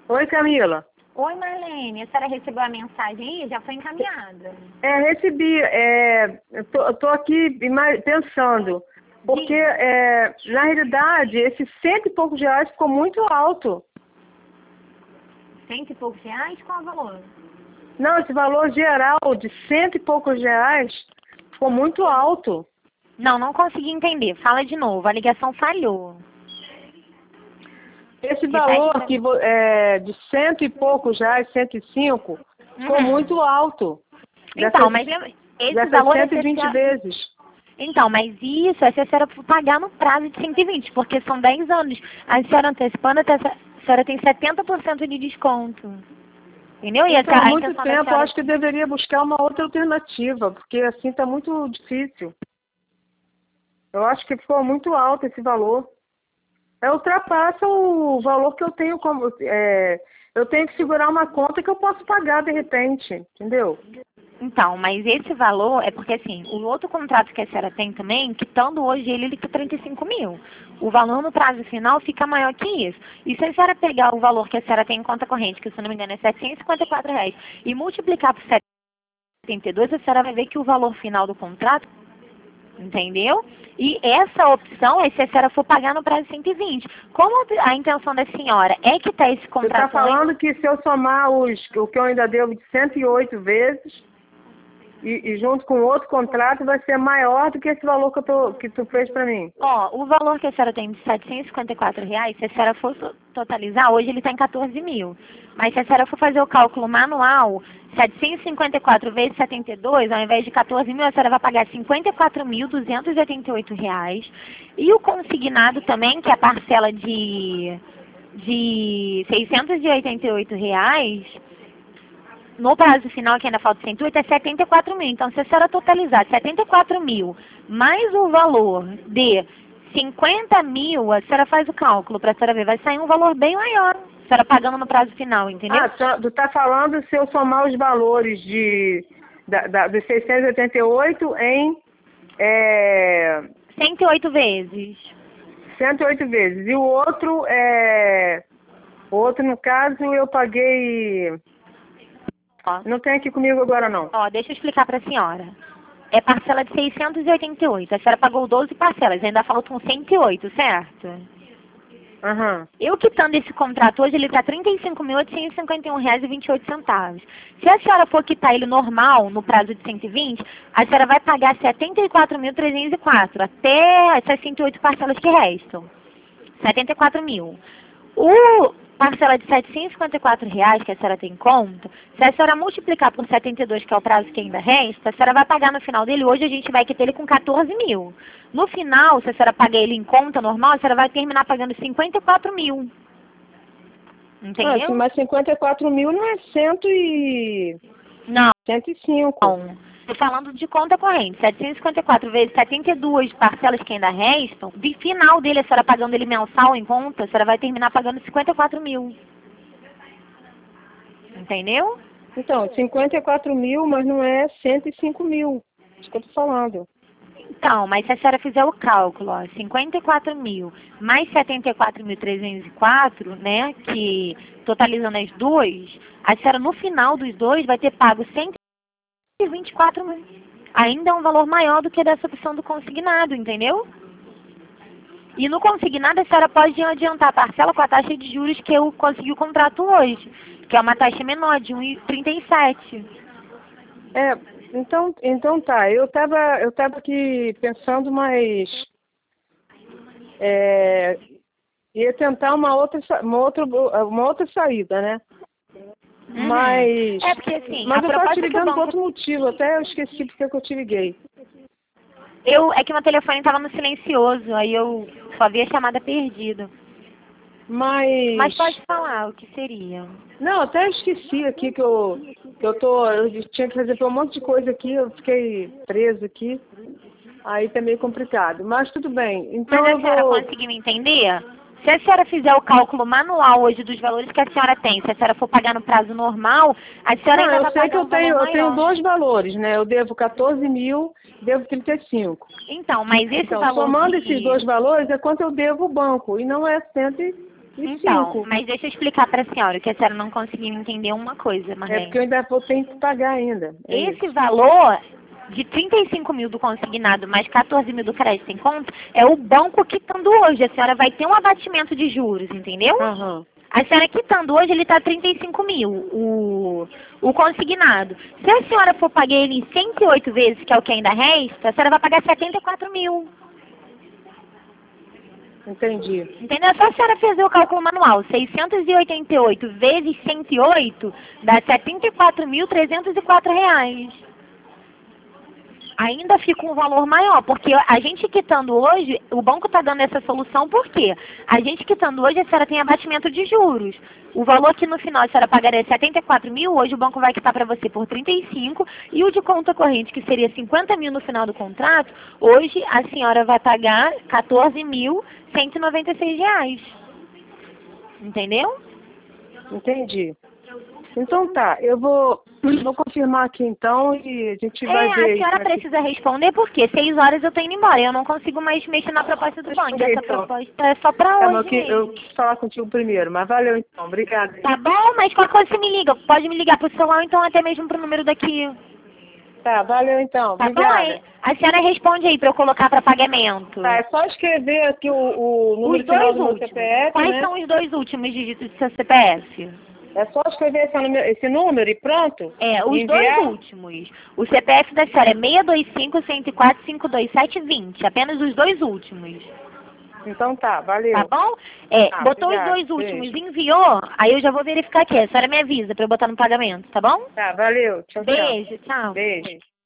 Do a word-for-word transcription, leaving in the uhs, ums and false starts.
Oi, Camila. Oi, Marlene. A senhora recebeu a mensagem aí? Já foi encaminhada. É, recebi. É, eu tô, eu tô aqui ima- pensando, porque é, na realidade esses cento e poucos reais ficou muito alto. Cento e poucos reais? Qual o valor? Não, esse valor geral de cento e poucos reais ficou muito alto. Não, não consegui entender. Fala de novo. A ligação falhou. Esse Repete valor pra que, mim. vo- é, de cento e poucos reais, cento e cinco, ficou Uhum. muito alto. Então, Dessas, mas lembra- esse dessas valor é cento e se a vinte senhora... vezes. Então, mas isso é se a senhora for pagar no prazo de cento e vinte, porque são dez anos. A senhora antecipando, até a senhora tem setenta por cento de desconto. Entendeu? E a, Então, há a muito intenção da tempo, eu senhora... acho que deveria buscar uma outra alternativa, porque assim está muito difícil. Eu acho que ficou muito alto esse valor. É, ultrapassa o valor que eu tenho como... É, eu tenho que segurar uma conta que eu posso pagar de repente, entendeu? Então, mas esse valor é porque, assim, o outro contrato que a senhora tem também, quitando hoje ele, ele fica trinta e cinco mil. O valor no prazo final fica maior que isso. E se a senhora pegar o valor que a senhora tem em conta corrente, que se eu não me engano é setecentos e cinquenta e quatro reais, e multiplicar por setenta e dois, a senhora vai ver que o valor final do contrato, entendeu? E essa opção é se a senhora for pagar no prazo de cento e vinte. Como a intenção da senhora é que está esse Você está contrato... falando que se eu somar os, o que eu ainda devo de cento e oito vezes, e, e junto com outro contrato, vai ser maior do que esse valor que, eu tô, que tu fez para mim. Ó, o valor que a senhora tem de setecentos e cinquenta e quatro reais, se a senhora for to- totalizar, hoje ele está em quatorze mil. Mas se a senhora for fazer o cálculo manual, setecentos e cinquenta e quatro vezes setenta e dois, ao invés de quatorze mil, a senhora vai pagar cinquenta e quatro mil duzentos e oitenta e oito reais. E o consignado também, que é a parcela de, de seiscentos e oitenta e oito reais, no prazo final, que ainda falta cento e oito, é setenta e quatro mil. Então, se a senhora totalizar setenta e quatro mil mais o valor de cinquenta mil, a senhora faz o cálculo para a senhora ver. Vai sair um valor bem maior, a senhora pagando no prazo final, entendeu? Ah, só- tu está falando se eu somar os valores de, da, da, dos seiscentos e oitenta e oito em é, cento e oito vezes. cento e oito vezes. E o outro, é, o outro, no caso, eu paguei... Ó, Não tem aqui comigo agora, não. ó, deixa eu explicar para a senhora. É parcela de seiscentos e oitenta e oito. A senhora pagou doze parcelas, ainda faltam cento e oito, certo? Aham. Eu quitando esse contrato hoje, ele está trinta e cinco mil oitocentos e cinquenta e um reais e vinte e oito centavos. Se a senhora for quitar ele normal, no prazo de cento e vinte, a senhora vai pagar setenta e quatro mil trezentos e quatro, até essas cento e oito parcelas que restam. setenta e quatro mil. O parcela de setecentos e cinquenta e quatro reais que a senhora tem em conta, se a senhora multiplicar por setenta e dois, que é o prazo que ainda resta, a senhora vai pagar no final dele, hoje a gente vai quitar ele com quatorze mil. No final, se a senhora pagar ele em conta normal, a senhora vai terminar pagando cinquenta e quatro mil. Ah, Entendeu? mas cinquenta e quatro mil não é cento e... Não. cento e cinco. Estou falando de conta corrente. setecentos e cinquenta e quatro vezes setenta e duas parcelas que ainda restam, de final dele, a senhora pagando ele mensal em conta, a senhora vai terminar pagando cinquenta e quatro mil. Entendeu? Então, cinquenta e quatro mil, mas não é cento e cinco mil. Isso que eu tô falando. Então, mas se a senhora fizer o cálculo, ó, cinquenta e quatro mil mais setenta e quatro mil trezentos e quatro, né, que totalizando as duas, a senhora no final dos dois vai ter pago cento e vinte e quatro mil. Ainda é um valor maior do que dessa opção do consignado, entendeu? E no consignado a senhora pode adiantar a parcela com a taxa de juros que eu consegui o contrato hoje, que é uma taxa menor, de um vírgula trinta e sete. É, então, então tá. Eu tava, eu tava aqui pensando, mas... É, ia tentar uma outra, sa- uma outra, uma outra saída, né? Uhum. Mas... É porque assim, Mas a eu tava proposta te que o ligando por banco... outro motivo. Até eu esqueci porque que eu te liguei. Eu, é que meu telefone estava no silencioso, aí eu só vi a chamada perdida. Mas... Mas pode falar o que seria. Não, até esqueci aqui que eu, que eu tô... Eu tinha que fazer um monte de coisa aqui, eu fiquei preso aqui. Aí tá meio complicado. Mas tudo bem. Então Mas a eu senhora vou... conseguiu me entender? Se a senhora fizer o cálculo manual hoje dos valores que a senhora tem, se a senhora for pagar no prazo normal, a senhora Não, ainda eu vai sei que pagar eu um valor tenho, eu tenho maior. dois valores, né? Eu devo quatorze mil, devo trinta e cinco. Então, mas esse Então, valor somando de... esses dois valores é quanto eu devo ao banco. E não é cento e e Então, cinco. mas deixa eu explicar para a senhora, que a senhora não conseguiu entender uma coisa, É Marlene. porque eu ainda vou ter que pagar ainda. É Esse isso. valor de trinta e cinco mil do consignado mais quatorze mil do crédito em conta é o banco quitando hoje. A senhora vai ter um abatimento de juros, entendeu? Aham. A senhora quitando hoje, ele está trinta e cinco mil, o, o consignado. Se a senhora for pagar ele em cento e oito vezes, que é o que ainda resta, a senhora vai pagar setenta e quatro mil. Entendi. Entendeu? É só a senhora fazer o cálculo manual. seiscentos e oitenta e oito vezes cento e oito dá setenta e quatro mil trezentos e quatro reais. Ainda fica um valor maior, porque a gente quitando hoje, o banco está dando essa solução por quê? A gente quitando hoje, a senhora tem abatimento de juros. O valor que no final a senhora pagaria setenta e quatro mil, hoje o banco vai quitar para você por trinta e cinco, e o de conta corrente, que seria cinquenta mil no final do contrato, hoje a senhora vai pagar quatorze mil cento e noventa e seis reais. Entendeu? Entendi. Então tá, eu vou, vou confirmar aqui então e a gente vai É, ver a aí. senhora como é que- precisa responder porque seis horas eu tô indo embora. Eu não consigo mais mexer na proposta do banco. Essa Então. proposta é só pra Tá, hoje mas eu, que- eu mesmo. quis falar contigo primeiro, mas valeu então, obrigada. Tá bom? Mas qualquer coisa você me liga. Pode me ligar pro celular ou então até mesmo pro número daqui. Tá, valeu então, Tá bom? obrigada. Aí, a senhora responde aí pra eu colocar pra pagamento. Tá, é só escrever aqui o, o número Os final dois do meu últimos. C P F, Quais né? são os dois últimos dígitos do seu C P F? É só escrever esse número, esse número e pronto? É, os Enviar? dois últimos. O C P F da senhora é seis dois cinco, um zero quatro, cinco dois sete, dois zero. Apenas os dois últimos. Então tá, valeu. Tá bom? É, Tá, botou obrigada, os dois últimos, beijo. enviou, aí eu já vou verificar aqui. A senhora me avisa pra eu botar no pagamento, tá bom? Tá, valeu. Tchau, tchau. Beijo, tchau. Beijo.